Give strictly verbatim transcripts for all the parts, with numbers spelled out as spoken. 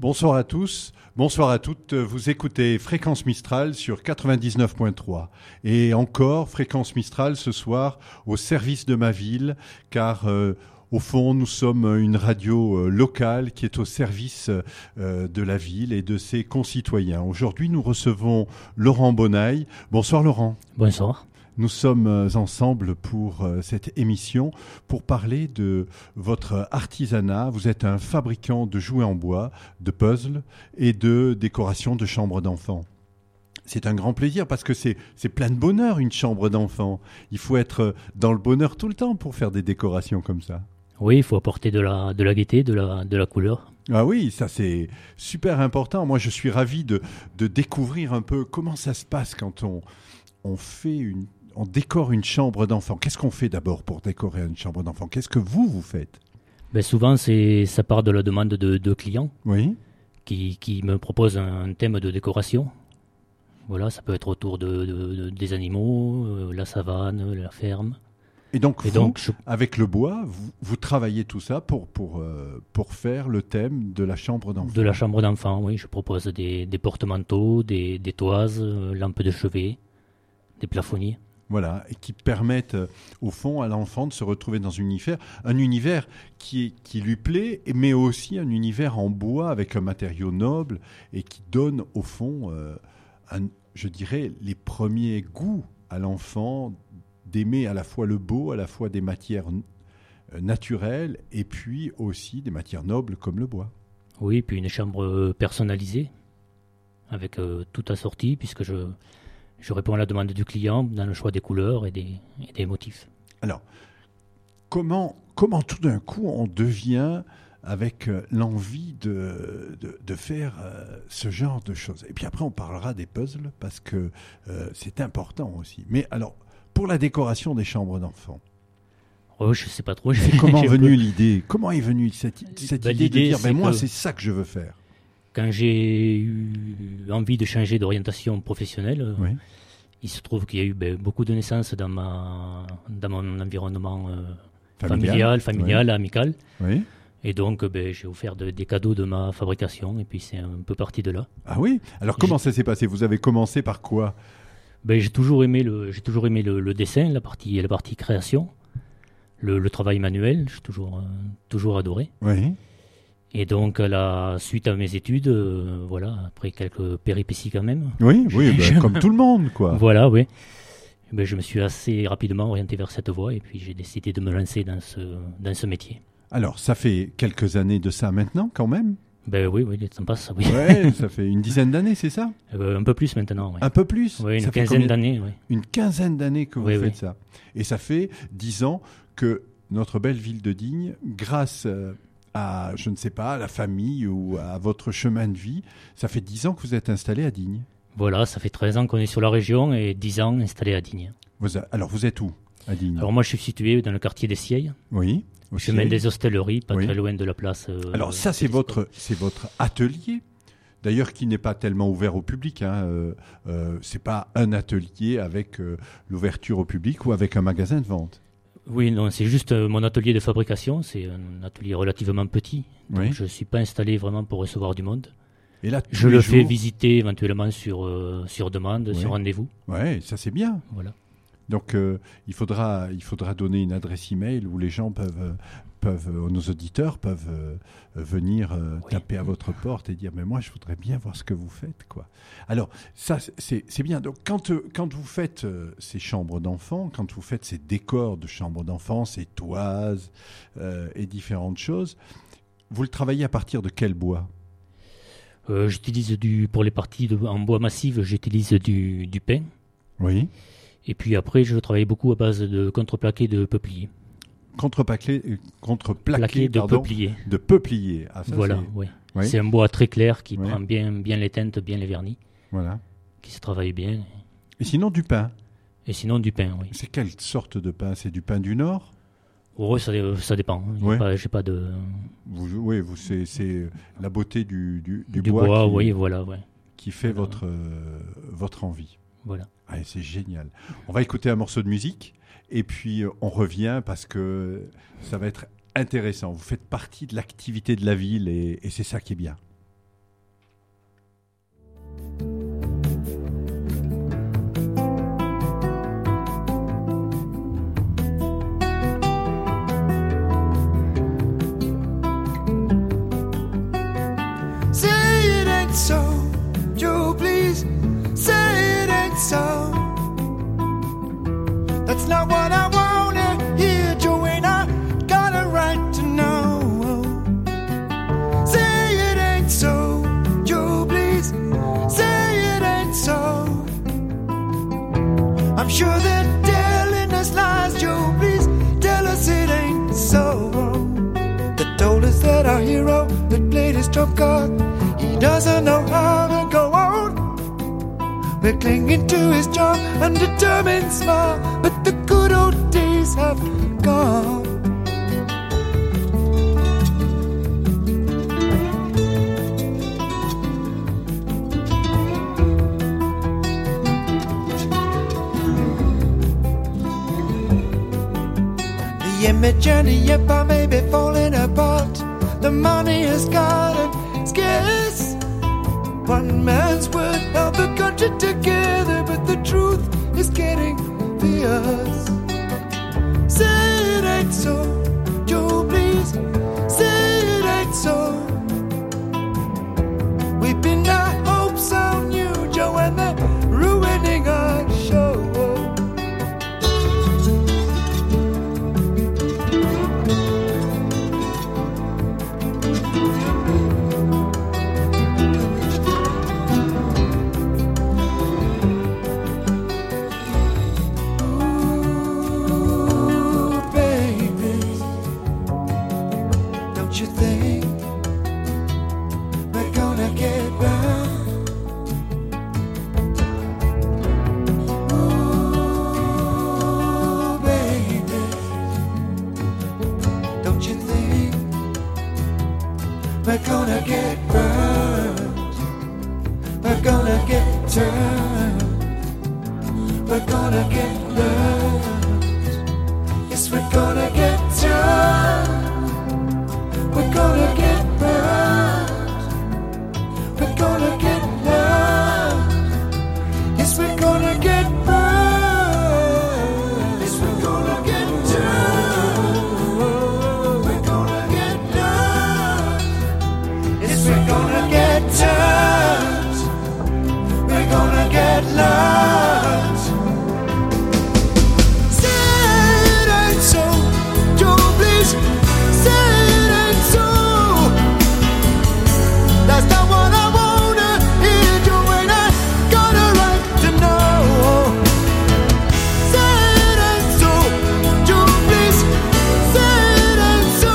Bonsoir à tous, bonsoir à toutes. Vous écoutez Fréquence Mistral sur quatre-vingt-dix-neuf virgule trois. Et encore, Fréquence Mistral ce soir au service de ma ville, car euh, au fond, nous sommes une radio euh, locale qui est au service euh, de la ville et de ses concitoyens. Aujourd'hui, nous recevons Laurent Bonaille. Bonsoir Laurent. Bonsoir. Nous sommes ensemble pour cette émission pour parler de votre artisanat. Vous êtes un fabricant de jouets en bois, de puzzles et de décorations de chambres d'enfants. C'est un grand plaisir parce que c'est, c'est plein de bonheur une chambre d'enfant. Il faut être dans le bonheur tout le temps pour faire des décorations comme ça. Oui, il faut apporter de la, de la gaieté, de la, de la couleur. Ah oui, ça c'est super important. Moi je suis ravi de, de découvrir un peu comment ça se passe quand on, on fait une... On décore une chambre d'enfant. Qu'est-ce qu'on fait d'abord pour décorer une chambre d'enfant? Qu'est-ce que vous, vous faites? Ben souvent, c'est, ça part de la demande de, de clients oui. qui, qui me proposent un thème de décoration. Voilà, ça peut être autour de, de, de, des animaux, euh, la savane, la ferme. Et donc, Et vous, donc je... avec le bois, vous, vous travaillez tout ça pour, pour, euh, pour faire le thème de la chambre d'enfant? De la chambre d'enfant, oui. Je propose des, des porte-manteaux, des, des toises, euh, lampes de chevet, des plafonniers. Voilà, et qui permettent euh, au fond à l'enfant de se retrouver dans un univers, un univers qui, qui lui plaît, mais aussi un univers en bois avec un matériau noble et qui donne au fond, euh, un, je dirais, les premiers goûts à l'enfant d'aimer à la fois le beau, à la fois des matières euh, naturelles et puis aussi des matières nobles comme le bois. Oui, puis une chambre personnalisée avec euh, tout assorti puisque je... Je réponds à la demande du client dans le choix des couleurs et des, et des motifs. Alors, comment, comment tout d'un coup on devient avec euh, l'envie de, de, de faire euh, ce genre de choses? Et puis après, on parlera des puzzles parce que euh, c'est important aussi. Mais alors, pour la décoration des chambres d'enfants, oh, je ne sais pas trop. Comment est venue peu... l'idée? Comment est venue cette, cette bah, idée l'idée, de dire ben, moi, que... c'est ça que je veux faire? Quand j'ai eu envie de changer d'orientation professionnelle, oui. il se trouve qu'il y a eu ben, beaucoup de naissances dans, ma, dans mon environnement euh, familial, familial, familial oui. amical. Oui. Et donc, ben, j'ai offert de, des cadeaux de ma fabrication, et puis c'est un peu parti de là. Ah oui? Alors, comment j'ai... ça s'est passé? Vous avez commencé par quoi? ben, J'ai toujours aimé, le, j'ai toujours aimé le, le dessin, la partie, la partie création, le, le travail manuel, j'ai toujours, euh, toujours adoré. Oui. Et donc, à la suite à mes études, euh, voilà, après quelques péripéties quand même. Oui, oui, ben, comme tout le monde, quoi. Voilà, oui. Ben, je me suis assez rapidement orienté vers cette voie et puis j'ai décidé de me lancer dans ce, dans ce métier. Alors, ça fait quelques années de ça maintenant, quand même? Ben oui, oui, ça passe, oui. Ouais, ça fait une dizaine d'années, c'est ça? euh, Un peu plus maintenant, oui. Un peu plus? Oui, une ça quinzaine d'années, oui. Une quinzaine d'années que vous oui, faites oui. ça. Et ça fait dix ans que notre belle ville de Digne, grâce... Euh, à, je ne sais pas, à la famille ou à votre chemin de vie. Ça fait dix ans que vous êtes installé à Digne. Voilà, ça fait treize ans qu'on est sur la région et dix ans installé à Digne. Vous a, alors, vous êtes où, à Digne? Alors, moi, je suis situé dans le quartier des Sieilles. Oui. Au chemin des Hostelleries, pas oui. très loin de la place. Euh, alors, ça, c'est votre, c'est votre atelier, d'ailleurs, qui n'est pas tellement ouvert au public. Hein. Euh, euh, ce n'est pas un atelier avec euh, l'ouverture au public ou avec un magasin de vente. Oui, non, c'est juste euh, mon atelier de fabrication. C'est un atelier relativement petit. Donc oui. Je ne suis pas installé vraiment pour recevoir du monde. Et là, je le jours... fais visiter éventuellement sur, euh, sur demande, oui. sur rendez-vous. Oui, ça c'est bien. Voilà. Donc euh, il, faudra, il faudra donner une adresse email où les gens peuvent, peuvent nos auditeurs peuvent euh, venir euh, oui. taper à votre porte et dire mais moi je voudrais bien voir ce que vous faites, quoi. Alors ça c'est, c'est bien. Donc quand, euh, quand vous faites euh, ces chambres d'enfants, quand vous faites ces décors de chambres d'enfants, ces toises euh, et différentes choses, vous le travaillez à partir de quel bois? euh, J'utilise du pour les parties de, en bois massif, j'utilise du, du pin. Oui. Et puis après, je travaille beaucoup à base de contreplaqué de peuplier. Contreplaqué, contreplaqué de pardon, peuplier. De peuplier. Ah, ça, voilà, c'est... oui. oui. C'est un bois très clair qui oui. prend bien, bien les teintes, bien les vernis. Voilà. Qui se travaille bien. Et sinon, du pain. Et sinon, du pain, oui. C'est quelle sorte de pain? C'est du pain du Nord? Oh, ça, ça dépend. Oui. Pas, j'ai pas de... Vous, oui, vous, c'est, c'est la beauté du, du, du, du bois, bois qui, oui, voilà, ouais. qui fait voilà. votre, euh, votre envie. Voilà. Ah, c'est génial. On va écouter un morceau de musique et puis on revient parce que ça va être intéressant. Vous faites partie de l'activité de la ville et, et c'est ça qui est bien. not what I wanna hear, Joe, and I got a right to know. Say it ain't so, Joe, please. Say it ain't so. I'm sure they're telling us lies, Joe, please tell us it ain't so. They told us that our hero had played his trump card. He doesn't know how to go on. We're clinging to his charm, undetermined smile, but the good old days have gone. The image and the empire may be falling apart. The money has gotten scarce. One man's word held the country together, but the truth is getting fierce. Say it ain't so, Joe, please. Say it ain't so. We pinned our hopes on you, Joe, and they're ruining our show. We're gonna get burned. We're gonna get turned. We're gonna get learned. Yes, we're gonna get turned. We're gonna get burned. We're gonna get learned. Yes, we're gonna get burned. Yes, we're gonna get turned. We're gonna get learned. Yes, we're gonna get turned. We're gonna get learned. Say it ain't so, Joe, please. Say it ain't so. That's not what I wanna hear, Joe, and I got a right to know. Say it ain't so, Joe, please. Say it ain't so.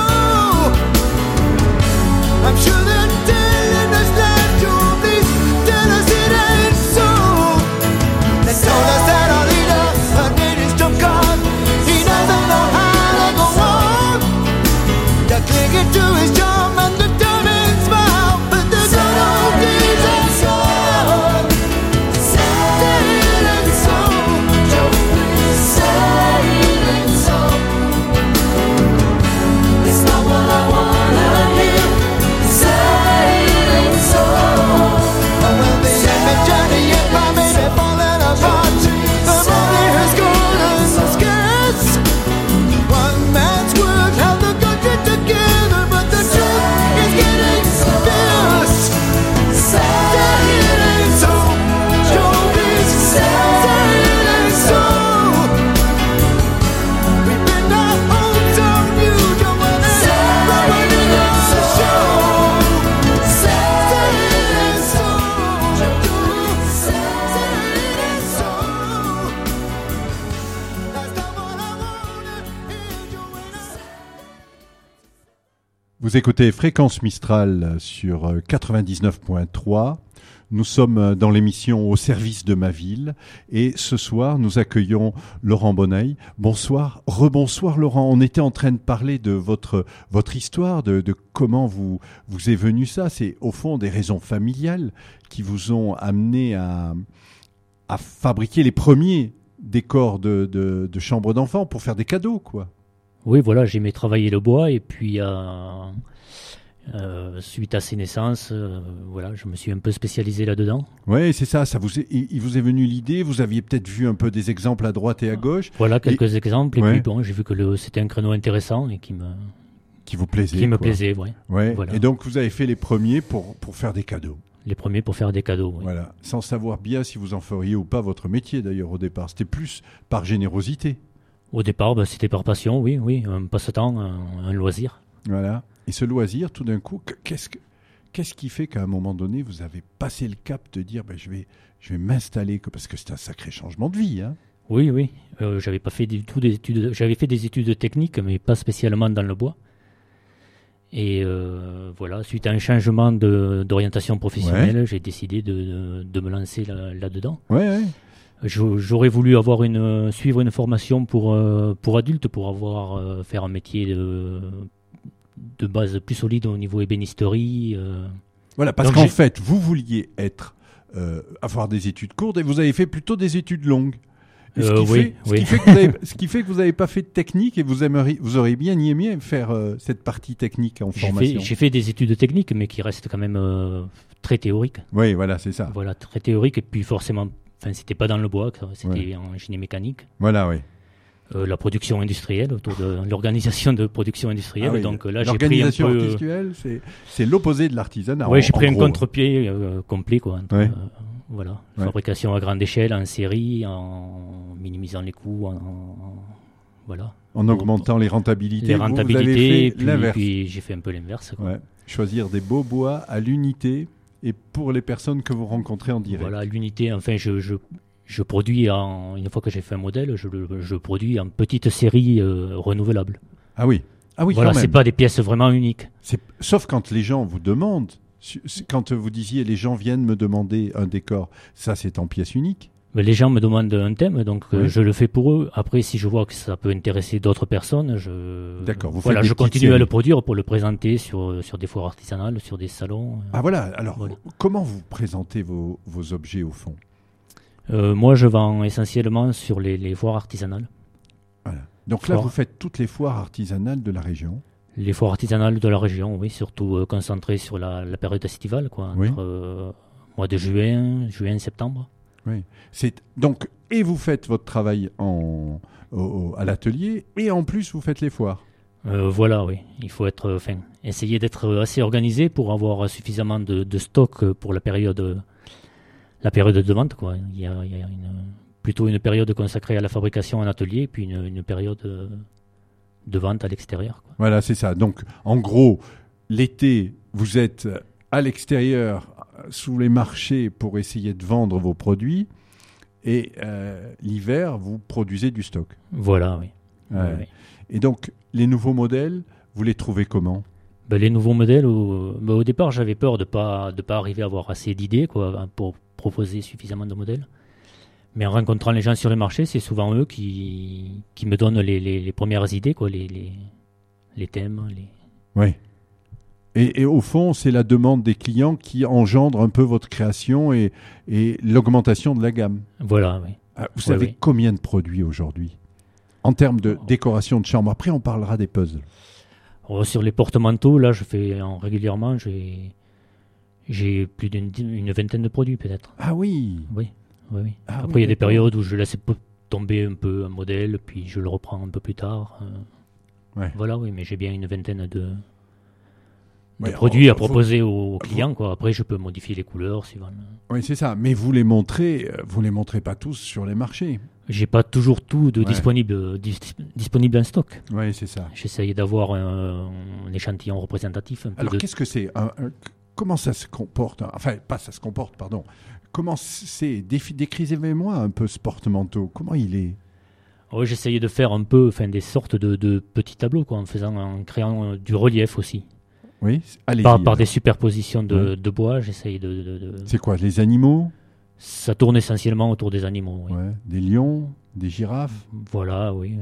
I'm sure they're telling us that, Joe, please tell us it ain't so. They told us that our leader had made his trump card. He doesn't know how to go on. They're clinging to his charm and determined smile, but the good old days are gone. Say it ain't so, Joe, please. Say it ain't so. It's not what I wanna hear. Say it ain't so. Oh, well, the image and the empire may be falling apart. The money has gotten scarce. One man's word held the country together, but the truth is getting fierce. Say it ain't so, Joe, please. Say it ain't so. We pinned our hopes on you, Joe, and it's ruining our show. Say it ain't so, Joe. Say it ain't so. That's not what I wanna hear, Joe, and I. Vous écoutez Fréquence Mistral sur euh, quatre-vingt-dix-neuf point trois. Nous sommes euh, dans l'émission Au service de ma ville et ce soir nous accueillons Laurent Bonneil. Bonsoir, rebonsoir Laurent. On était en train de parler de votre votre histoire, de, de comment vous vous est venu ça. C'est au fond des raisons familiales qui vous ont amené à à fabriquer les premiers décors de de, de chambres d'enfants pour faire des cadeaux, quoi. Oui, voilà, j'aimais travailler le bois et puis euh, euh, suite à ces naissances, euh, voilà, je me suis un peu spécialisé là-dedans. Oui, c'est ça. Ça vous est, il il vous est venu l'idée. Vous aviez peut-être vu un peu des exemples à droite et à gauche. Voilà quelques exemples et Ouais. puis bon, j'ai vu que le, c'était un créneau intéressant et qui me, Qui vous plaisaient. qui me quoi. plaisait, ouais. Ouais. Voilà. Et donc vous avez fait les premiers pour pour faire des cadeaux. Les premiers pour faire des cadeaux. Oui. Voilà. Sans savoir bien si vous en feriez ou pas votre métier d'ailleurs au départ. C'était plus par générosité. Au départ, bah, c'était par passion, oui, oui, un passe-temps, un, un loisir. Voilà. Et ce loisir, tout d'un coup, qu'est-ce, que, qu'est-ce qui fait qu'à un moment donné, vous avez passé le cap de dire ben, je vais, je vais m'installer, parce que c'est un sacré changement de vie. Hein. Oui, oui. Euh, j'avais pas fait du tout des études. J'avais fait des études techniques, mais pas spécialement dans le bois. Et euh, voilà, suite à un changement de, d'orientation professionnelle, ouais. j'ai décidé de, de, de me lancer là, là-dedans. Ouais, ouais. Je, j'aurais voulu avoir une, suivre une formation pour, euh, pour adultes, pour avoir, euh, faire un métier de, de base plus solide au niveau ébénisterie. Euh. Voilà, parce Donc qu'en j'ai... fait, vous vouliez être, euh, avoir des études courtes et vous avez fait plutôt des études longues. Et ce, Euh, qui oui, fait, ce, oui. qui fait que vous avez, ce qui fait que vous n'avez pas fait de technique et vous, aimeriez, vous auriez bien aimé faire euh, cette partie technique en j'ai formation. Fait, j'ai fait des études techniques, mais qui restent quand même euh, très théoriques. Oui, voilà, c'est ça. Voilà, très théoriques. Et puis forcément, enfin, c'était pas dans le bois, c'était Ouais. en génie mécanique. Voilà, oui. Euh, la production industrielle, autour de l'organisation de production industrielle. Ah oui, Donc là, j'ai pris un l'organisation peu... industrielle, c'est, c'est l'opposé de l'artisanat. Oui, en, j'ai pris en un gros. contre-pied euh, complet, quoi. Entre, Ouais. euh, voilà, Ouais. fabrication à grande échelle, en série, en minimisant les coûts, en, en- voilà. En augmentant les rentabilités. Les Vous, vous avez rentabilités, fait puis, l'inverse. puis j'ai fait un peu l'inverse, quoi. Ouais. Choisir des beaux bois à l'unité et pour les personnes que vous rencontrez en direct. Voilà, l'unité, enfin, je, je, je produis, en, une fois que j'ai fait un modèle, je, le- je produis en petite série euh, renouvelable. Ah oui. Ah oui, Voilà, quand c'est même. pas des pièces vraiment uniques. C'est- Sauf quand les gens vous demandent, su- quand vous disiez les gens viennent me demander un décor, ça c'est en pièce unique. Mais les gens me demandent un thème, donc euh, Oui. je le fais pour eux. Après, si je vois que ça peut intéresser d'autres personnes, je, D'accord, vous voilà, faites des je petites continue à séries. le produire pour le présenter sur, sur des foires artisanales, sur des salons. Ah voilà, alors Voilà. comment vous présentez vos, vos objets au fond? Euh, moi, je vends essentiellement sur les, les foires artisanales. Voilà. Donc là, Foire. vous faites toutes les foires artisanales de la région. Les foires artisanales de la région, oui, surtout euh, concentrées sur la, la période estivale, quoi, entre Oui. euh, mois de juin, juin, septembre. C'est donc et vous faites votre travail en, au- au- à l'atelier et en plus vous faites les foires. Euh, voilà, oui. Il faut être, euh, enfin, essayer d'être assez organisé pour avoir suffisamment de, de stock euh, pour la période, euh, la période de vente, quoi. Il y a, il y a une, plutôt une période consacrée à la fabrication en atelier, puis une, une période euh, de vente à l'extérieur, quoi. Voilà, c'est ça. Donc en gros, l'été, vous êtes à l'extérieur sous les marchés pour essayer de vendre vos produits et euh, l'hiver, vous produisez du stock. Voilà, oui. Ouais. Oui, oui. Et donc les nouveaux modèles, vous les trouvez comment? Ben, les nouveaux modèles, au, ben, au départ, j'avais peur de pas de pas arriver à avoir assez d'idées, quoi, pour proposer suffisamment de modèles. Mais en rencontrant les gens sur le marché, c'est souvent eux qui, qui me donnent les, les, les premières idées, quoi, les, les, les thèmes. Les... Oui. Et, et au fond, c'est la demande des clients qui engendre un peu votre création et, et l'augmentation de la gamme. Voilà, oui. Ah, vous Oui, savez oui. combien de produits aujourd'hui en termes de décoration de chambre? Après, on parlera des puzzles. Alors, sur les porte-manteaux, là, je fais en, régulièrement, j'ai, j'ai plus d'une di- une vingtaine de produits, peut-être. Ah oui. Oui, oui, oui. Ah Après, oui, il y a des d'accord. périodes où je laisse p- tomber un peu un modèle, puis je le reprends un peu plus tard. euh. Ouais. Voilà, oui, mais j'ai bien une vingtaine de, de Ouais, produits oh, à vous- proposer aux clients, quoi. Après, je peux modifier les couleurs suivant. le- Oui, c'est ça. Mais vous les montrez, euh, vous les montrez pas tous sur les marchés. J'ai pas toujours tout de Ouais. disponible, dis- disponible en stock. Oui, c'est ça. J'essaye d'avoir un, un échantillon représentatif. Un peu Alors, de... qu'est-ce que c'est un- un- Comment ça se comporte? Enfin, pas ça se comporte, pardon. Comment c'est? Défi- Décrivez-moi un peu ce porte-manteau. Comment il est? Oui, j'essayais de faire un peu, enfin, des sortes de, de petits tableaux, quoi, en faisant, en créant euh, du relief aussi. Oui, allez-y. Par, par alors. des superpositions de, Ouais. de bois, j'essaye de, de- de- C'est quoi? Les animaux? Ça tourne essentiellement autour des animaux. Oui. Ouais. Des lions? Des girafes? Voilà, oui.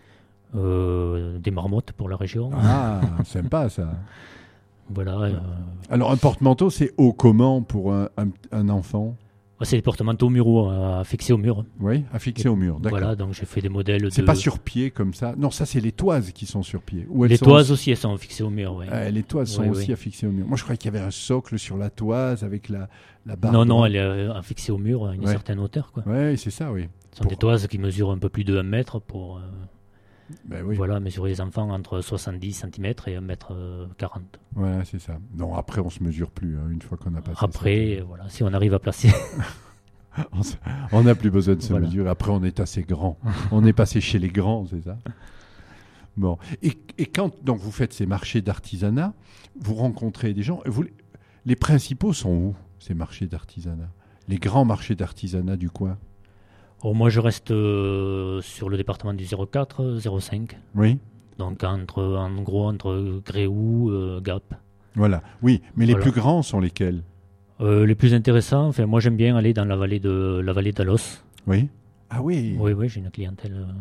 Euh, des marmottes pour la région. Ah, sympa ça. Voilà. euh, Alors, un porte-manteau, c'est haut comment pour un, un- un enfant? c'est des porte-manteaux muraux à fixer au mur. Oui, à fixer au mur. D'accord. Voilà, donc j'ai fait des modèles C'est de... pas sur pied comme ça. Non, ça, c'est les toises qui sont sur pied. Ou elles Les sont toises aussi, elles sont fixées au mur. Oui. Ah, les toises sont Oui, aussi oui. à fixer au mur. Moi, je croyais qu'il y avait un socle sur la toise avec la, la barre. Non, non, droite. elle est euh, fixée au mur à une Ouais. certaine hauteur, quoi. Ouais, c'est ça, oui. Ce sont Pour- des toises qui mesurent un peu plus de un mètre pour euh, Ben oui. voilà, mesurer les enfants entre soixante-dix centimètres et un mètre quarante. Voilà, c'est ça. Non, après, on se mesure plus hein, une fois qu'on a passé. Après, euh, voilà, si on arrive à placer. ça. On n'a plus besoin de se Voilà. mesurer. Après, on est assez grand. On est passé chez les grands, c'est ça? Bon. Et, et quand donc, vous faites ces marchés d'artisanat, vous rencontrez des gens. Vous, les principaux sont où, ces marchés d'artisanat? Les grands marchés d'artisanat du coin? Oh, moi, je reste euh, sur le département du zéro quatre, zéro cinq. Oui. Donc, entre, en gros, entre Gréoux, euh, Gap. Voilà. Oui, mais les Voilà. plus grands sont lesquels? Euh, les plus intéressants, enfin, moi, j'aime bien aller dans la vallée de la vallée d'Alos. Oui. Ah oui. Oui, oui, j'ai une clientèle. euh,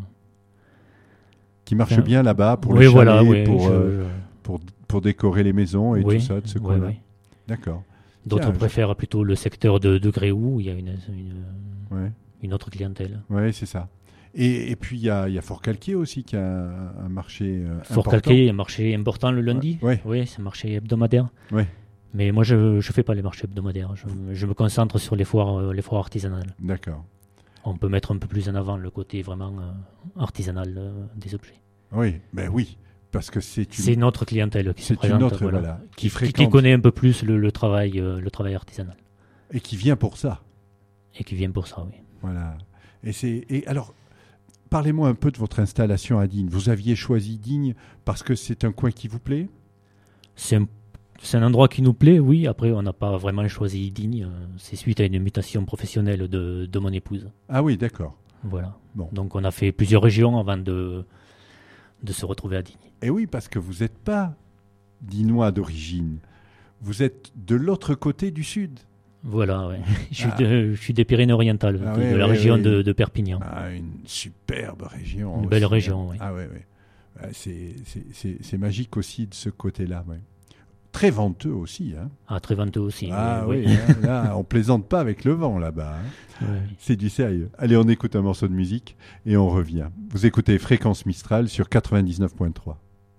Qui marche Enfin, bien là-bas pour oui, les chalets, voilà, oui, pour, je- euh, pour, pour décorer les maisons et oui, tout ça de ce oui, coin-là. oui. D'accord. D'autres Tiens, je- préfèrent plutôt le secteur de, de Gréoux, où il y a une, une, Ouais. une autre clientèle. Oui, c'est ça. Et, et puis, il y a, il y a Fort-Calquier aussi, qui a un, un marché euh, important. Fort-Calquier, un marché important le lundi. Ouais. Oui, c'est un marché hebdomadaire. Ouais. Mais moi, je ne fais pas les marchés hebdomadaires. Je, je me concentre sur les foires, euh, les foires artisanales. D'accord. On peut mettre un peu plus en avant le côté vraiment euh, artisanal euh, des objets. Oui, ben oui, parce que c'est une, C'est notre clientèle qui se c'est présente, une autre, voilà, voilà, qui, qui, qui- fréquente qui connaît un peu plus le, le travail, euh, le travail artisanal. et qui vient pour ça. Et qui vient pour ça, oui. Voilà. Et, c'est, et alors, parlez-moi un peu de votre installation à Digne. Vous aviez choisi Digne parce que c'est un coin qui vous plaît? C'est un, c'est un endroit qui nous plaît, oui. Après, on n'a pas vraiment choisi Digne. euh, C'est suite à une mutation professionnelle de, de mon épouse. Ah oui, d'accord. Voilà. Bon. Donc, on a fait plusieurs régions avant de, de se retrouver à Digne. Et oui, parce que vous n'êtes pas dinois d'origine. Vous êtes de l'autre côté du sud. Voilà, ouais. je, suis Ah. de, je suis des Pyrénées-Orientales, Ah de, ouais, de la ouais, région ouais. de, de Perpignan. Ah, une superbe région. Une belle aussi, région, hein. oui. Ah ouais, ouais. Ah, c'est, c'est, c'est, c'est magique aussi de ce côté-là. Ouais. Très venteux aussi. Hein. Ah, très venteux aussi. Ah oui, oui, hein, là, on plaisante pas avec le vent là-bas. Hein. oui. Oui. C'est du sérieux. Allez, on écoute un morceau de musique et on revient. Vous écoutez Fréquence Mistral sur quatre-vingt-dix-neuf point trois.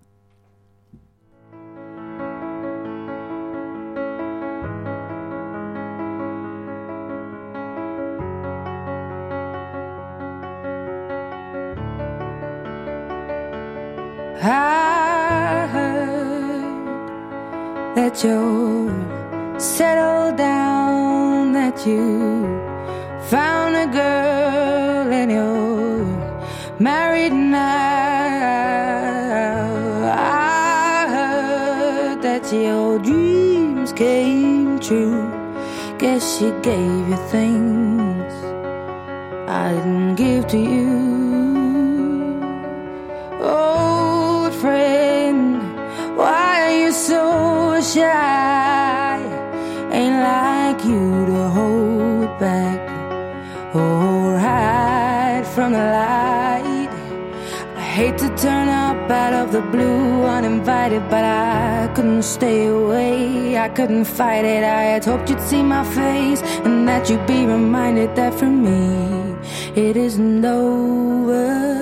I heard that you're settled down, that you found a girl and you're married now. I heard that your dreams came true. Guess she gave you things I didn't give to you. Old friend, why are you so shy? Ain't like you to hold back or hide from the light. I hate to turn up out of the blue uninvited, but I couldn't stay away, I couldn't fight it. I had hoped you'd see my face and that you'd be reminded that for me it isn't over.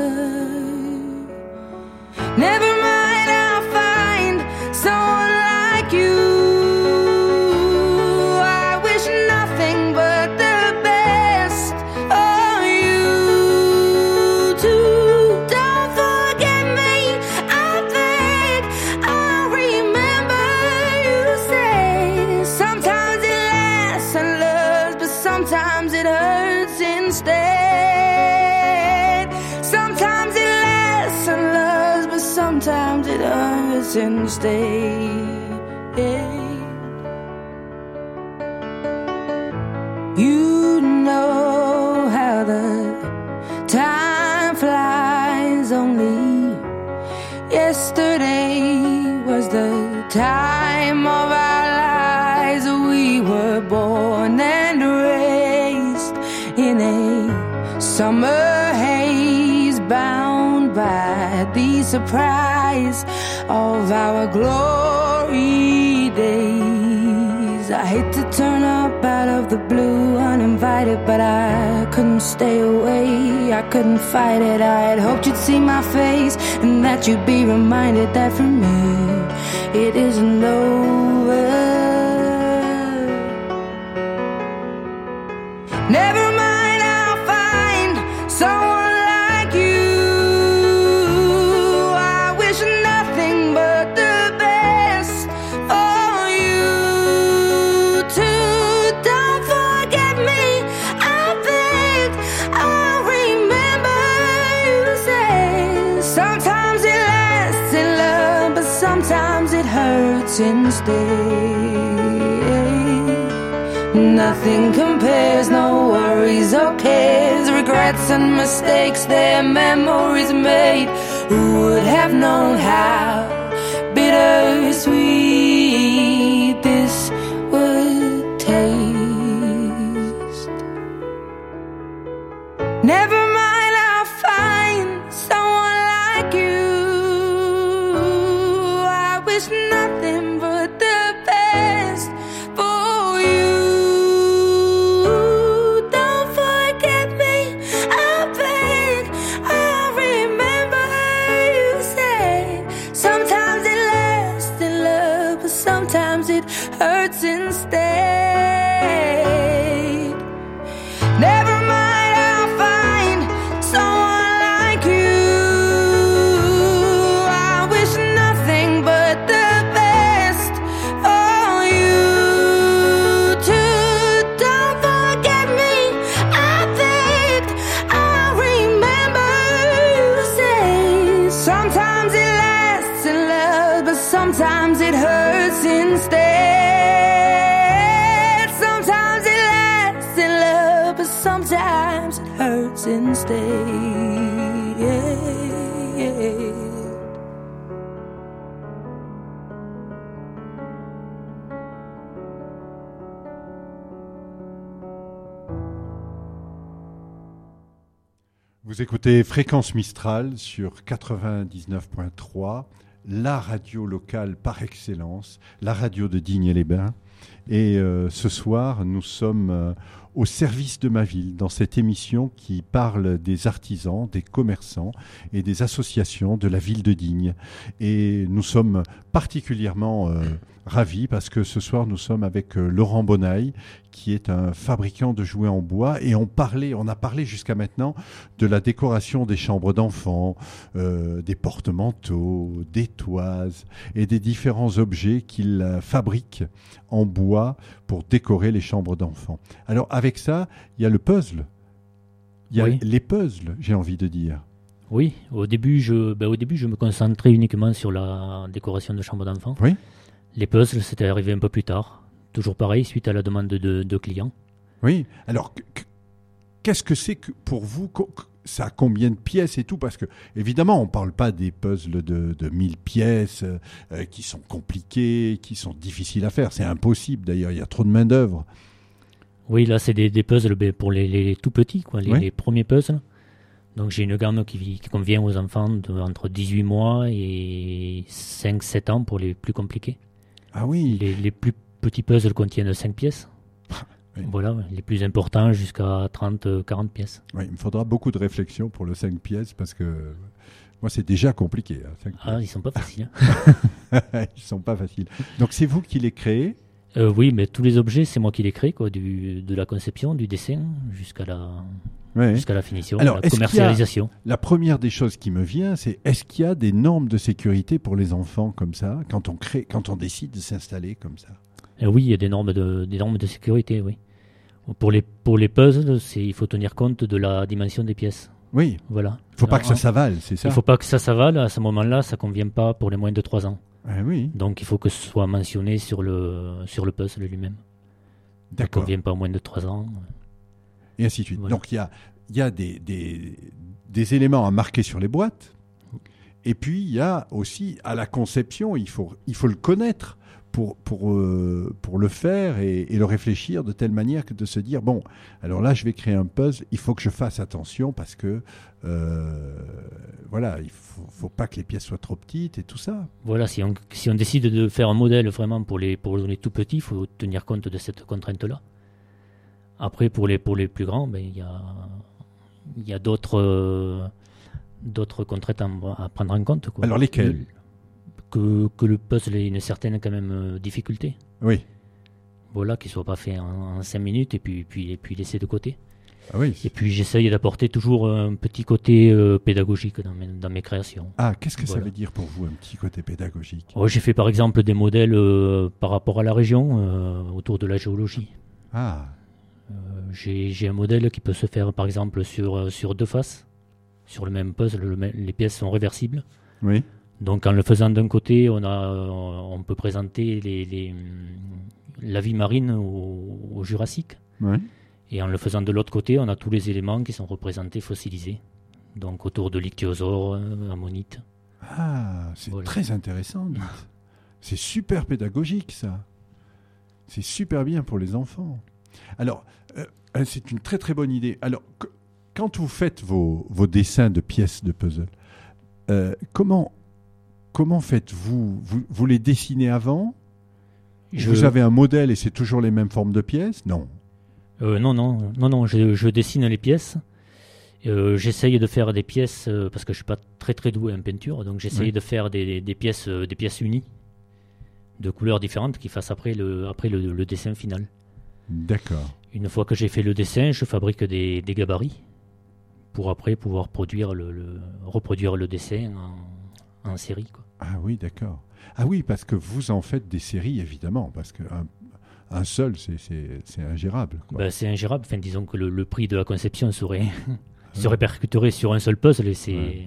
Never mind, I'll find someone like you. I wish nothing but the best of you too. Don't forget me, I beg. I remember you say sometimes it lasts and loves, but sometimes it hurts instead. Sometimes it lasts and loves, but sometimes it hurts instead. You know how the time flies. Only yesterday was the time of our lives. We were born and raised in a summer haze, bound by the surprise of our glory days. I hate to turn up out of the blue uninvited, but I couldn't stay away, I couldn't fight it. I had hoped you'd see my face and that you'd be reminded that for me it isn't over. Never mind, I'll find someone like you. I wish nothing but the best for you too. Don't forget me, I Sometimes it lasts in love, but sometimes it hurts instead. Nothing compares, no worries or cares, regrets and mistakes, their memories made. Who would have known how bittersweet this would taste? Never mind, I'll find someone like you. I wish nothing but the best for you. Don't forget me, I beg. I remember you said sometimes it lasts in love, but sometimes it hurts instead. Never mind, I'll find someone like you. I wish nothing but the best for you too. Don't forget me, I begged. I remember you say sometimes it lasts in love, but sometimes it hurts instead. Sometimes it lasts in love, but sometimes it hurts instead. Vous écoutez Fréquence Mistral sur quatre-vingt-dix-neuf point trois, la radio locale par excellence, la radio de Digne-les-Bains. Et euh, ce soir, nous sommes euh, au service de ma ville, dans cette émission qui parle des artisans, des commerçants et des associations de la ville de Digne. Et nous sommes particulièrement euh, ravis parce que ce soir, nous sommes avec euh, Laurent Bonaille, qui est un fabricant de jouets en bois. Et on, parlait, on a parlé jusqu'à maintenant de la décoration des chambres d'enfants, euh, des porte-manteaux, des toises et des différents objets qu'il euh, fabrique en bois pour décorer les chambres d'enfants. Alors avec ça, il y a le puzzle. Il y a Oui. les puzzles, j'ai envie de dire. Oui, au début, je, ben, au début, je me concentrais uniquement sur la décoration de chambre d'enfant. Oui. Les puzzles, c'était arrivé un peu plus tard. Toujours pareil, suite à la demande de, de, de clients. Oui. Alors, qu- qu- qu'est-ce que c'est que pour vous co- qu- ça a combien de pièces et tout? Parce que, évidemment, on ne parle pas des puzzles de, de mille pièces euh, qui sont compliqués, qui sont difficiles à faire. C'est impossible, d'ailleurs. Il y a trop de main-d'œuvre. Oui, là, c'est des, des puzzles ben, pour les, les tout petits, quoi, les, Oui. les premiers puzzles. Donc, j'ai une gamme qui, qui convient aux enfants de, entre dix-huit mois et cinq sept ans pour les plus compliqués. Ah oui. Les, les plus petits puzzles contiennent cinq pièces. Oui. Voilà, les plus importants jusqu'à trente quarante pièces. Oui, il me faudra beaucoup de réflexion pour le cinq pièces parce que moi, c'est déjà compliqué. Hein, cinq Ah, ils sont pas faciles. pièces. Hein. Ils sont pas faciles. Donc, c'est vous qui les créez. Euh, oui, mais tous les objets, c'est moi qui les crée, quoi, du, de la conception, du dessin jusqu'à la, Ouais. jusqu'à la finition, Alors, la est-ce qu'il y a- commercialisation. La première des choses qui me vient, c'est est-ce qu'il y a des normes de sécurité pour les enfants comme ça, quand on crée, quand on décide de s'installer comme ça? Euh, oui, il y a des normes de, des normes de sécurité, oui. Pour les, pour les puzzles, c'est, il faut tenir compte de la dimension des pièces. Oui, Voilà. il faut pas Alors, que ça s'avale, c'est ça? Il ne faut pas que ça s'avale. À ce moment-là, ça ne convient pas pour les moins de trois ans. Ah oui, Donc, il faut que ce soit mentionné sur le, sur le puzzle lui-même. Ça ne d'accord. convient pas aux moins de trois ans. Et ainsi de suite. Voilà. Donc il y a, il y a des, des, des éléments à marquer sur les boîtes. Et puis il y a aussi à la conception, il faut, il faut le connaître pour, pour, euh, pour le faire et, et le réfléchir de telle manière que de se dire, bon, alors là je vais créer un puzzle, il faut que je fasse attention parce que euh, voilà, il faut, faut pas que les pièces soient trop petites et tout ça. Voilà, si on, si on décide de faire un modèle vraiment pour les, pour les tout petits, il faut tenir compte de cette contrainte-là. Après, pour les, pour les plus grands, ben, il y a, il y a d'autres, euh, d'autres contraintes à, à prendre en compte, quoi. Alors lesquelles? que, que le puzzle ait une certaine quand même euh, difficulté. Oui. Voilà, qu'il ne soit pas fait en, en cinq minutes et puis, puis, et puis laissé de côté. Ah oui. Et puis j'essaye d'apporter toujours un petit côté euh, pédagogique dans mes, dans mes créations. Ah, qu'est-ce que Voilà. ça veut dire pour vous, un petit côté pédagogique? Oh, j'ai fait par exemple des modèles euh, par rapport à la région, euh, autour de la géologie. Ah, Euh, j'ai, j'ai un modèle qui peut se faire par exemple sur, euh, sur deux faces, sur le même puzzle, le même- les pièces sont réversibles. Oui. Donc en le faisant d'un côté, on, a, on peut présenter les, les, la vie marine au, au Jurassique. Oui. Et en le faisant de l'autre côté, on a tous les éléments qui sont représentés fossilisés. Donc autour de l'ichthyosaure, euh, ammonites. Ah, c'est Voilà. très intéressant. dites. C'est super pédagogique, ça. C'est super bien pour les enfants. Alors, euh, euh, c'est une très très bonne idée. Alors, qu- quand vous faites vos, vos dessins de pièces de puzzle, euh, comment, comment faites-vous vous, vous les dessinez avant Je- Vous avez un modèle et c'est toujours les mêmes formes de pièces Non. Euh, non, non, non, non, je, je dessine les pièces. Euh, j'essaye de faire des pièces, euh, parce que je suis pas très très doué en peinture, donc j'essaye Oui. de faire des, des pièces, euh, des pièces unies, de couleurs différentes, qui fassent après le, après le, le dessin final. D'accord. Une fois que j'ai fait le dessin, je fabrique des, des gabarits, pour après pouvoir produire le, le- reproduire le dessin en, en série, quoi. Ah oui, d'accord. Ah oui, parce que vous en faites des séries, évidemment, parce qu'un un seul, c'est- c'est c'est ingérable. quoi. Ben, c'est ingérable, enfin, disons que le, le prix de la conception serait, se répercuterait sur un seul puzzle, et c'est... Ouais.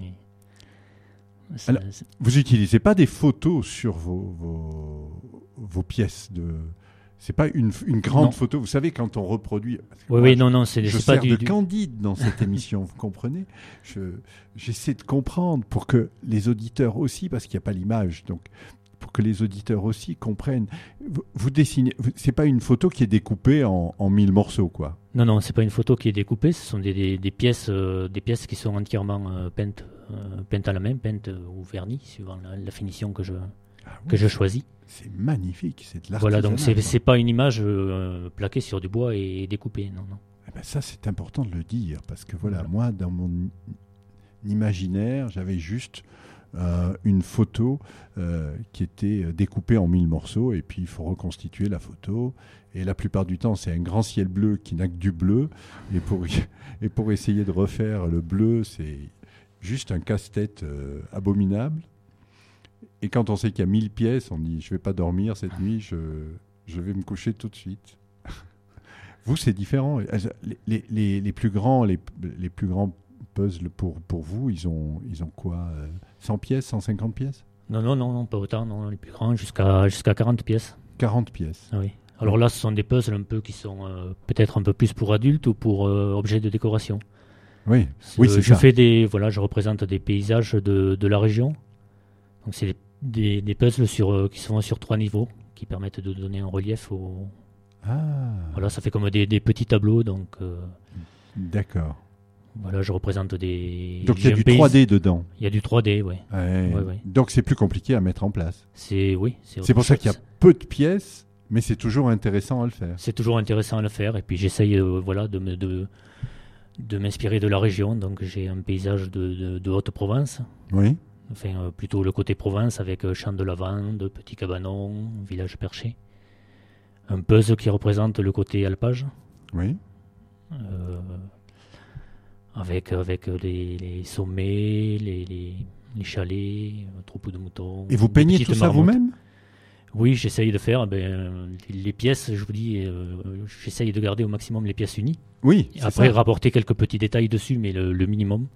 c'est- Alors- c'est- Vous n'utilisez pas des photos sur vos, vos, vos pièces de. C'est pas une, une grande Non. photo. Vous savez, quand on reproduit. parce que Oui, moi, oui, je- non, non, c'est Je c'est pas sers du... de du- candide dans cette émission, vous comprenez Je- J'essaie de comprendre pour que les auditeurs aussi, parce qu'il n'y a pas l'image, donc pour que les auditeurs aussi comprennent. Vous, vous dessinez. vous- C'est pas une photo qui est découpée en, en mille morceaux, quoi. Non, non, c'est pas une photo qui est découpée, ce sont des, des, des pièces, euh, des pièces qui sont entièrement euh, peintes, euh, peintes à la main, peintes euh, ou vernis, suivant la, la finition que je, Ah que oui, je choisis. c'est magnifique, c'est de l'artisanat. Voilà, donc c'est quoi. c'est pas une image euh, plaquée sur du bois et découpée, non, non. Eh ben ça, c'est important de le dire, parce que voilà, Voilà. moi, dans mon i- imaginaire, j'avais juste euh, une photo euh, qui était découpée en mille morceaux, et puis il faut reconstituer la photo. Et la plupart du temps, c'est un grand ciel bleu qui n'a que du bleu. Et pour, y- et pour essayer de refaire le bleu, c'est juste un casse-tête euh, abominable. Et quand on sait qu'il y a mille pièces, on dit, je vais pas dormir cette nuit, je, je vais me coucher tout de suite. Vous, c'est différent. Les, les, les, les plus grands, les, les plus grands puzzles pour, pour vous, ils ont, ils ont quoi euh, cent pièces, cent cinquante pièces Non, non, non, non, pas autant, non, les plus grands, jusqu'à jusqu'à quarante pièces. quarante pièces. Ah oui. Alors là, ce sont des puzzles un peu qui sont euh, peut-être un peu plus pour adultes ou pour euh, objets de décoration. Oui, C'est- oui c'est je ça. fais des, voilà, je représente des paysages de, de la région. Donc c'est des, des, des puzzles sur, euh, qui sont sur trois niveaux, qui permettent de donner un relief au. Ah, Voilà, ça fait comme des, des petits tableaux. Donc euh, d'accord. voilà, je représente des. Donc il y a j'ai un du pays- trois D dedans. Il y a du trois D, ouais. Ouais. Ouais, ouais. Donc c'est plus compliqué à mettre en place. C'est oui. C'est pour ça qu'il y a peu de pièces, mais c'est toujours intéressant à le faire. C'est toujours intéressant à le faire. Et puis j'essaye, euh, voilà, de me de de m'inspirer de la région. Donc j'ai un paysage de, de, de Haute-Provence. Oui. Enfin, euh, plutôt le côté Provence avec euh, champs de lavande, petits cabanons, village perché. Un puzzle qui représente le côté alpage, Oui. euh, avec, avec les, les sommets, les, les, les chalets, un troupeau de moutons. Et vous des peignez petites tout ça marmottes. vous-même Oui, j'essaye de faire ben, les pièces, je vous dis, euh, j'essaye de garder au maximum les pièces unies. Oui. Et c'est après, ça. rapporter quelques petits détails dessus, mais le, le minimum.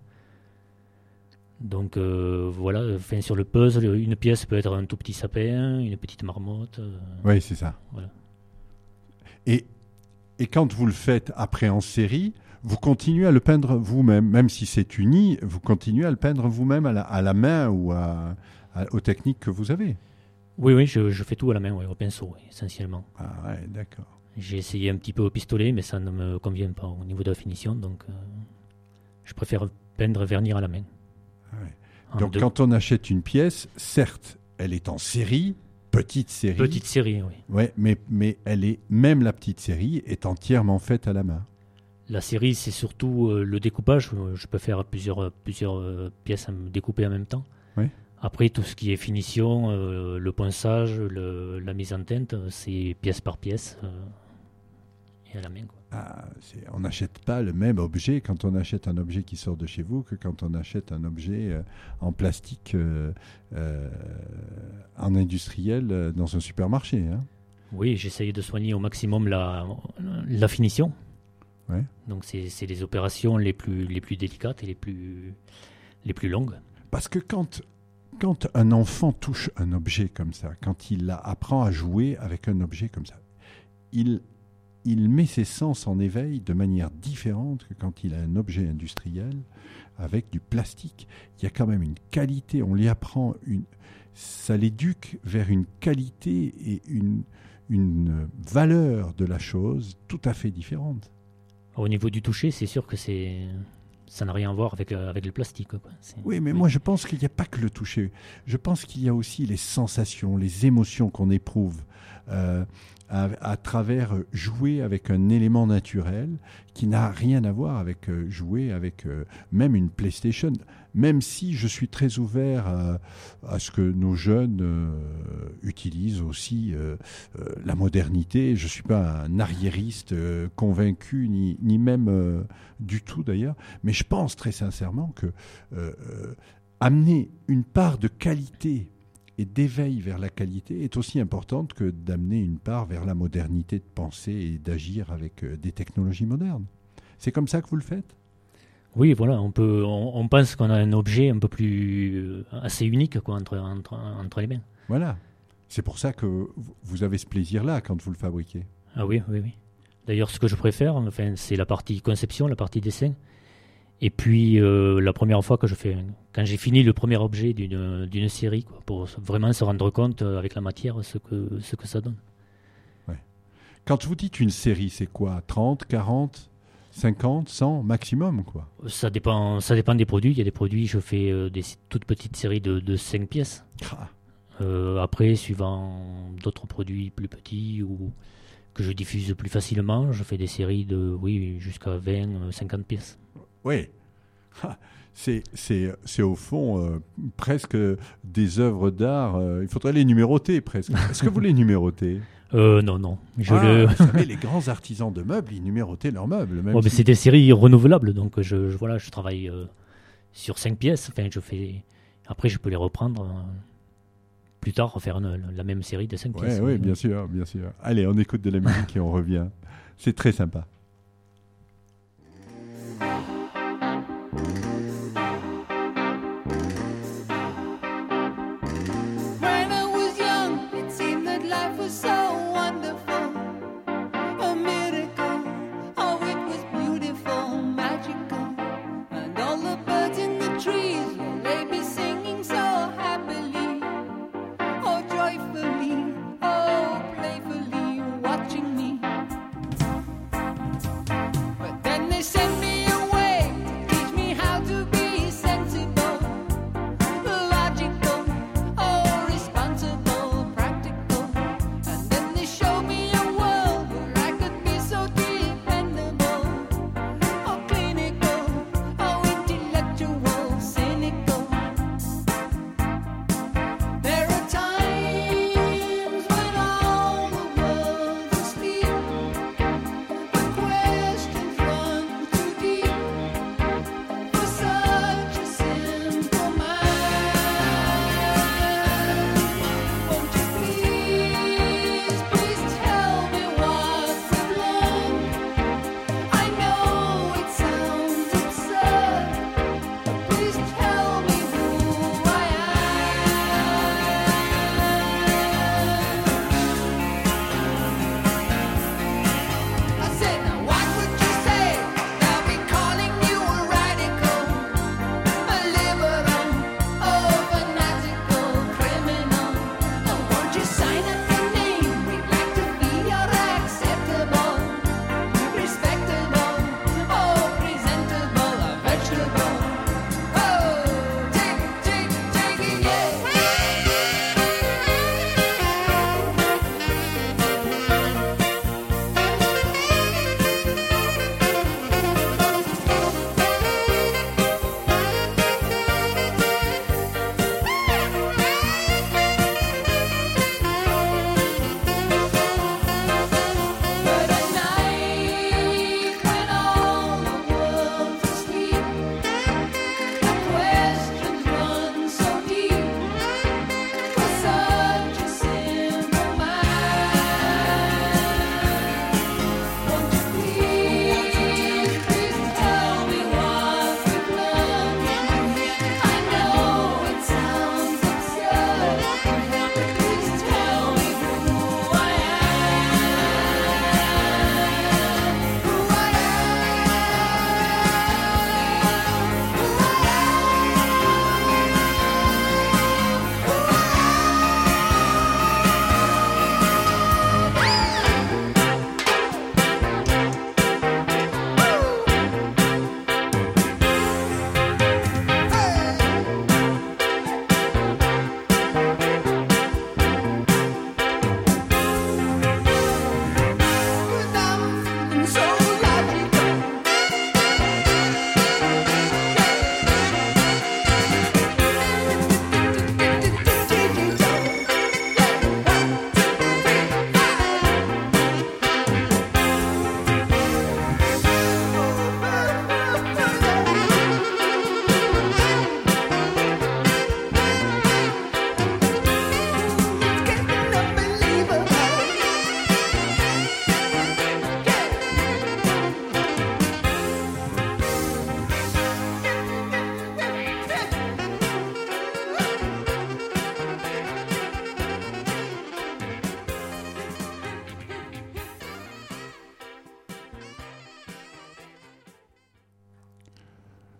Donc euh, voilà, enfin, sur le puzzle, une pièce peut être un tout petit sapin, une petite marmotte. euh, Oui, c'est ça. Voilà. Et, et quand vous le faites après en série, vous continuez à le peindre vous-même, même si c'est uni, vous continuez à le peindre vous-même à la, à la main ou à, à- aux techniques que vous avez. Oui, oui, je, je fais tout à la main, ouais, au pinceau, ouais, essentiellement. Ah ouais, d'accord. J'ai essayé un petit peu au pistolet, mais ça ne me convient pas au niveau de la finition, donc euh, je préfère peindre et vernir à la main. Ouais. En Donc deux. quand on achète une pièce, certes, elle est en série, petite série. Petite série, oui. Ouais, mais, mais elle est, même la petite série est entièrement faite à la main. La série, c'est surtout euh, le découpage. Euh, Je peux faire plusieurs, euh, plusieurs euh, pièces à me découper en même temps. Oui. Après, tout ce qui est finition, euh, le ponçage, le- la mise en teinte, euh, c'est pièce par pièce euh, et à la main, quoi. Ah, c'est- on n'achète pas le même objet quand on achète un objet qui sort de chez vous que quand on achète un objet euh, en plastique euh, euh, en industriel euh, dans un supermarché. Hein. Oui, j'essaye de soigner au maximum la, la finition. Ouais. Donc c'est, c'est les opérations les plus, les plus délicates et les plus, les plus longues. Parce que quand, quand un enfant touche un objet comme ça, quand il apprend à jouer avec un objet comme ça, il, il met ses sens en éveil de manière différente que quand il a un objet industriel avec du plastique. Il y a quand même une qualité, on lui apprend, une, ça l'éduque vers une qualité et une, une valeur de la chose tout à fait différente. Au niveau du toucher, c'est sûr que c'est, ça n'a rien à voir avec, avec le plastique, quoi. C'est, Oui, mais oui. moi je pense qu'il n'y a pas que le toucher. Je pense qu'il y a aussi les sensations, les émotions qu'on éprouve euh, à, à travers jouer avec un élément naturel qui n'a rien à voir avec euh, jouer avec euh, même une PlayStation. Même si je suis très ouvert à, à ce que nos jeunes euh, utilisent aussi euh, euh, la modernité. Je ne suis pas un arriériste euh, convaincu, ni, ni même euh, du tout d'ailleurs. Mais je pense très sincèrement que euh, euh, amener une part de qualité et d'éveil vers la qualité est aussi importante que d'amener une part vers la modernité de penser et d'agir avec euh, des technologies modernes. C'est comme ça que vous le faites ? Oui, voilà, on peut, on, on pense qu'on a un objet un peu plus euh, assez unique, quoi, entre, entre, entre les mains. Voilà. C'est pour ça que vous avez ce plaisir-là quand vous le fabriquez. Ah oui, oui, oui. D'ailleurs, ce que je préfère, enfin, c'est la partie conception, la partie dessin. Et puis, euh, la première fois que je fais, quand j'ai fini le premier objet d'une, d'une série, quoi, pour vraiment se rendre compte euh, avec la matière ce que, ce que ça donne. Ouais. Quand vous dites une série, c'est quoi ? trente, quarante, cinquante, cent maximum, quoi ? Ça dépend, ça dépend des produits. Il y a des produits, je fais euh, des toutes petites séries de, de cinq pièces. Ah. Euh, après, suivant d'autres produits plus petits ou que je diffuse plus facilement, je fais des séries de, oui, jusqu'à vingt, cinquante pièces. Oui. C'est, c'est, c'est au fond euh, presque des œuvres d'art. Euh, il faudrait les numéroter presque. Est-ce que vous les numérotez ? Euh, non, non. Je ah, le... Vous savez, les grands artisans de meubles, ils numérotaient leurs meubles. Même ouais, mais si... c'est des séries renouvelables, donc je, je, voilà, je travaille euh, sur cinq pièces. Enfin, je fais... Après, je peux les reprendre euh, plus tard, refaire une, la même série de cinq ouais, pièces. Oui, bien sûr, bien sûr. Allez, on écoute de la musique et on revient. C'est très sympa. When I was young, it seemed that life was so wonderful, a miracle. Oh, it was beautiful, magical, and all the birds in the trees, well, they be singing so happily, oh, joyfully, oh, playfully, watching me.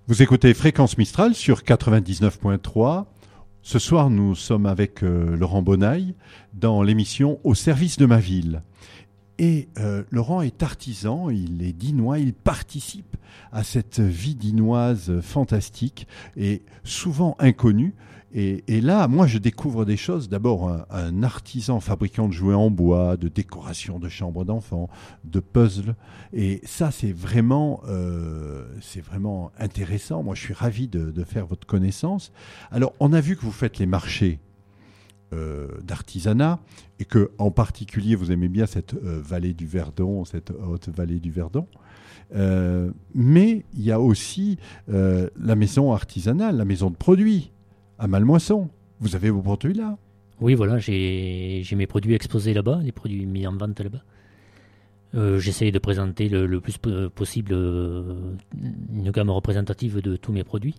Vous écoutez Fréquence Mistral sur quatre-vingt-dix-neuf point trois. Ce soir, nous sommes avec euh, Laurent Bonaille dans l'émission Au service de ma ville. Et euh, Laurent est artisan, il est dinois, il participe à cette vie dinoise fantastique et souvent inconnue. Et, et là, moi, je découvre des choses. D'abord, un, un artisan fabricant de jouets en bois, de décoration de chambres d'enfants, de puzzles. Et ça, c'est vraiment, euh, c'est vraiment intéressant. Moi, je suis ravi de, de faire votre connaissance. Alors, on a vu que vous faites les marchés euh, d'artisanat et que, en particulier, vous aimez bien cette euh, vallée du Verdon, cette haute vallée du Verdon. Euh, mais il y a aussi euh, la maison artisanale, la maison de produits à Mallemoisson. Vous avez vos produits là? Oui, voilà, j'ai, j'ai mes produits exposés là-bas, les produits mis en vente là-bas. Euh, j'essaye de présenter le, le plus po- possible euh, une gamme représentative de tous mes produits.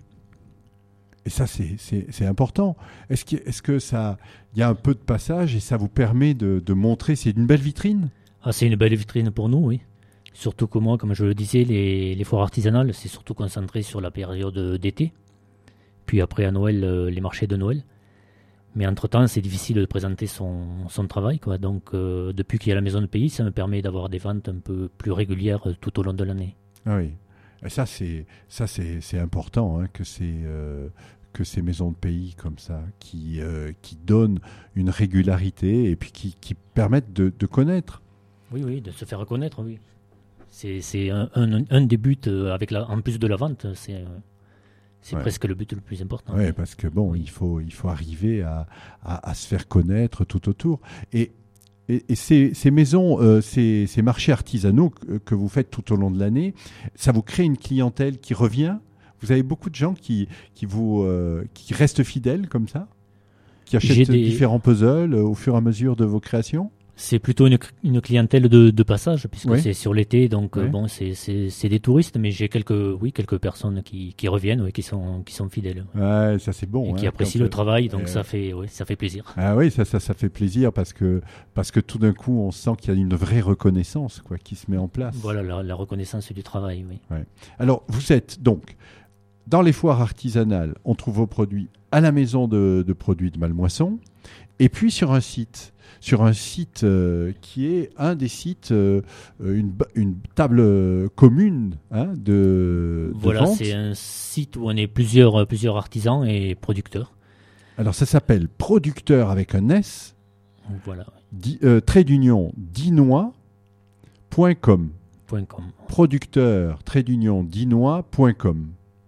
Et ça, c'est, c'est, c'est important. Est-ce que, est-ce que ça, il y a un peu de passage et ça vous permet de, de montrer, c'est une belle vitrine? Ah, c'est une belle vitrine pour nous, oui. Surtout que moi, comme je le disais, les, les foires artisanales, c'est surtout concentré sur la période d'été. Puis après à Noël, euh, les marchés de Noël. Mais entre-temps, c'est difficile de présenter son, son travail, quoi. Donc, euh, depuis qu'il y a la maison de pays, ça me permet d'avoir des ventes un peu plus régulières euh, tout au long de l'année. Ah oui. Et ça, c'est, ça, c'est, c'est important, hein, que ces, euh, que ces maisons de pays comme ça, qui, euh, qui donnent une régularité et puis qui, qui permettent de, de connaître. Oui, oui, de se faire reconnaître, oui. C'est, c'est un, un, un des buts, euh, avec la, en plus de la vente, c'est... Euh, C'est ouais. presque le but le plus important. Oui, parce que bon, il faut, il faut arriver à, à, à se faire connaître tout autour. Et, et, et ces, ces maisons, euh, ces, ces marchés artisanaux que, que vous faites tout au long de l'année, ça vous crée une clientèle qui revient? Vous avez beaucoup de gens qui, qui, vous, euh, qui restent fidèles comme ça? Qui achètent des... différents puzzles au fur et à mesure de vos créations? C'est plutôt une, une clientèle de, de passage, puisque oui. c'est sur l'été, donc oui. euh, bon, c'est, c'est, c'est des touristes, mais j'ai quelques, oui, quelques personnes qui, qui reviennent, oui, qui sont, qui sont fidèles. Ouais, ça c'est bon. Et hein, qui apprécient quand, le travail, donc euh, ça fait, ouais, ça fait plaisir. Ah oui, ça, ça, ça fait plaisir parce que, parce que tout d'un coup, on sent qu'il y a une vraie reconnaissance, quoi, qui se met en place. Voilà, la, la reconnaissance du travail, oui. Ouais. Alors, vous êtes donc dans les foires artisanales, on trouve vos produits à la maison de, de produits de Mallemoisson, et puis sur un site. sur un site euh, qui est un des sites, euh, une, une table commune hein, de, de voilà, vente. c'est un site où on est plusieurs, plusieurs artisans et producteurs. Alors ça s'appelle Producteur avec un S, voilà. di, euh, trait d'union dinois point com. .com. Producteur trait d'union dinois point com.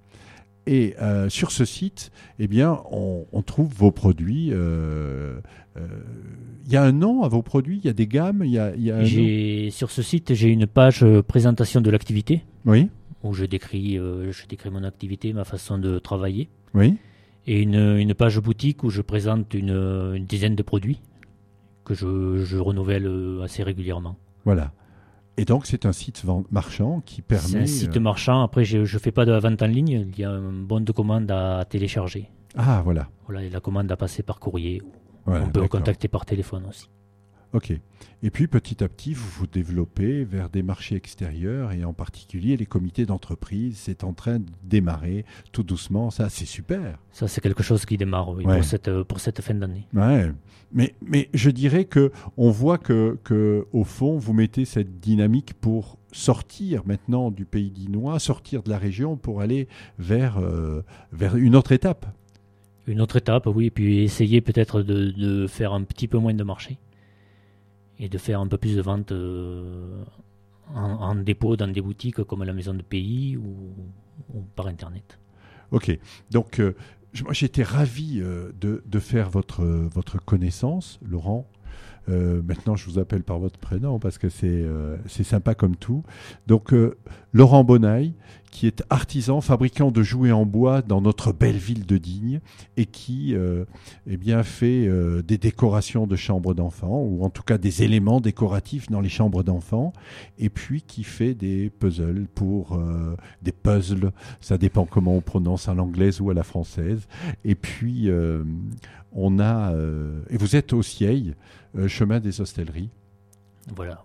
Et euh, sur ce site, eh bien, on, on trouve vos produits. Il euh, euh, y a un nom à vos produits, il y a des gammes, il y a, y a un j'ai, sur ce site, j'ai une page euh, présentation de l'activité. Oui. Où je décris, euh, je décris mon activité, ma façon de travailler. Oui. Et une, une page boutique où je présente une, une dizaine de produits que je, je renouvelle assez régulièrement. Voilà. Et donc, c'est un site vend- marchand qui permet... C'est un site euh... marchand. Après, je ne fais pas de la vente en ligne. Il y a un bon de commande à télécharger. Ah, voilà. Voilà, et la commande à passer par courrier. Voilà, on peut d'accord. contacter par téléphone aussi. Ok. Et puis, petit à petit, vous vous développez vers des marchés extérieurs et en particulier les comités d'entreprise. C'est en train de démarrer tout doucement. Ça, c'est super. Ça, c'est quelque chose qui démarre oui, Ouais. pour, cette, pour cette fin d'année. Ouais. Mais, mais je dirais que on voit que, que, au fond, vous mettez cette dynamique pour sortir maintenant du pays dinois, sortir de la région pour aller vers, euh, vers une autre étape. Une autre étape, oui, et puis essayer peut-être de, de faire un petit peu moins de marché et de faire un peu plus de ventes euh, en, en dépôt dans des boutiques comme la maison de pays ou, ou par Internet. Ok, donc euh, je- moi j'étais ravi euh, de, de faire votre, votre connaissance, Laurent. Euh, maintenant je vous appelle par votre prénom parce que c'est, euh, c'est sympa comme tout. Donc euh, Laurent Bonaille, qui est artisan, fabricant de jouets en bois dans notre belle ville de Digne et qui euh, eh bien, fait euh, des décorations de chambres d'enfants ou en tout cas des éléments décoratifs dans les chambres d'enfants et puis qui fait des puzzles pour euh, des puzzles, ça dépend comment on prononce à l'anglaise ou à la française. Et puis euh, on a, euh, et vous êtes au Sieil, euh, chemin des Hostelleries. Voilà, oui.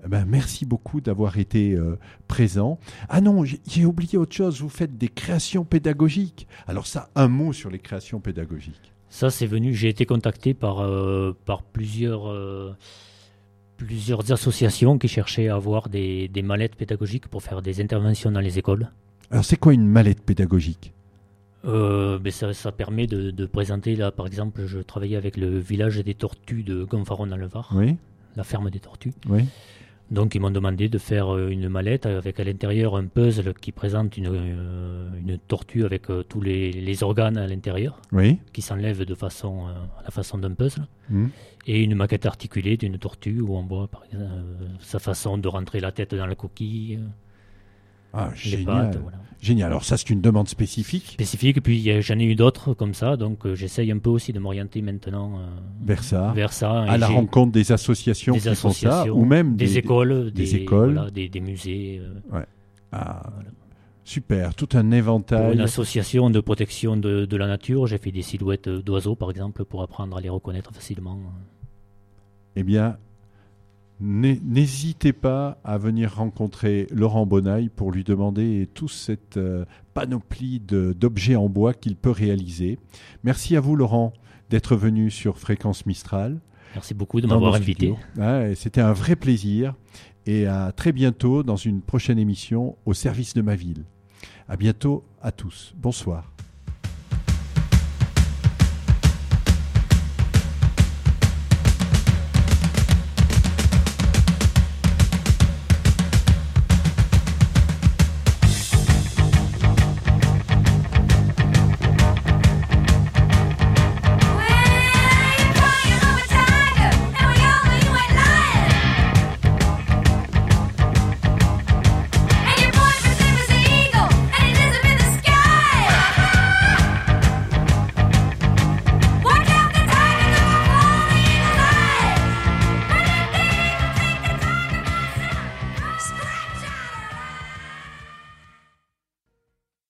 Ben, merci beaucoup d'avoir été euh, présent. Ah non, j'ai, j'ai oublié autre chose. Vous faites des créations pédagogiques. Alors ça, un mot sur les créations pédagogiques. Ça, c'est venu. J'ai été contacté par, euh, par plusieurs, euh, plusieurs associations qui cherchaient à avoir des, des mallettes pédagogiques pour faire des interventions dans les écoles. Alors c'est quoi une mallette pédagogique ? Euh, ben ça, ça permet de, de présenter, là, par exemple, je travaillais avec le village des tortues de Gonfaron dans le Var, Oui, la ferme des tortues. oui, Donc ils m'ont demandé de faire euh, une mallette avec à l'intérieur un puzzle qui présente une, euh, une tortue avec euh, tous les, les organes à l'intérieur, oui. qui s'enlèvent de façon, euh, à la façon d'un puzzle, Hmm. et une maquette articulée d'une tortue où on voit par exemple, euh, sa façon de rentrer la tête dans la coquille, euh, Ah, les génial. pattes, voilà. Génial. Alors ça, c'est une demande spécifique Spécifique, et puis il y a- j'en ai eu d'autres comme ça, donc euh, j'essaye un peu aussi de m'orienter maintenant euh, vers ça, vers ça. à et la j'ai rencontre des associations des qui font ça, associations, ou même des, des, écoles, des des, écoles. voilà, des, des musées. euh, Ah, Voilà. super, tout un Pour éventail. une association de protection de, de la nature, j'ai fait des silhouettes d'oiseaux, par exemple, pour apprendre à les reconnaître facilement. Eh bien, n'hé- n'hésitez pas à venir rencontrer Laurent Bonaille pour lui demander toute cette euh, panoplie de- d'objets en bois qu'il peut réaliser. Merci à vous, Laurent, d'être venu sur Fréquence Mistral. Merci beaucoup de dans m'avoir nos invité. studios. Ouais, c'était un vrai plaisir. Et à très bientôt dans une prochaine émission au service de ma ville. À bientôt à tous. Bonsoir.